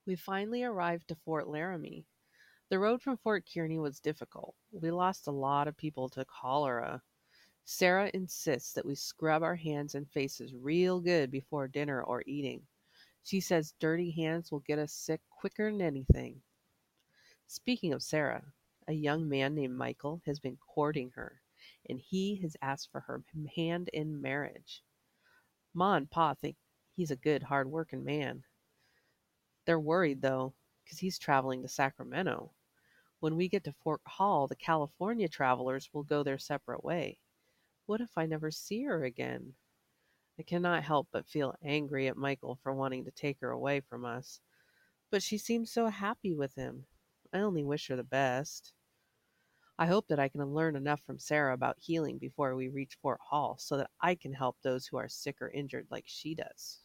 We finally arrived to Fort Laramie. The road from Fort Kearney was difficult. We lost a lot of people to cholera. Sarah insists that we scrub our hands and faces real good before dinner or eating. She says dirty hands will get us sick quicker'n anything. Speaking of Sarah, a young man named Michael has been courting her, and he has asked for her hand in marriage. Ma and Pa think he's a good, hard-working man. They're worried, though, 'cause he's traveling to Sacramento. When we get to Fort Hall, the California travelers will go their separate way. What if I never see her again? I cannot help but feel angry at Michael for wanting to take her away from us, but she seems so happy with him. I only wish her the best. I hope that I can learn enough from Sarah about healing before we reach Fort Hall so that I can help those who are sick or injured like she does.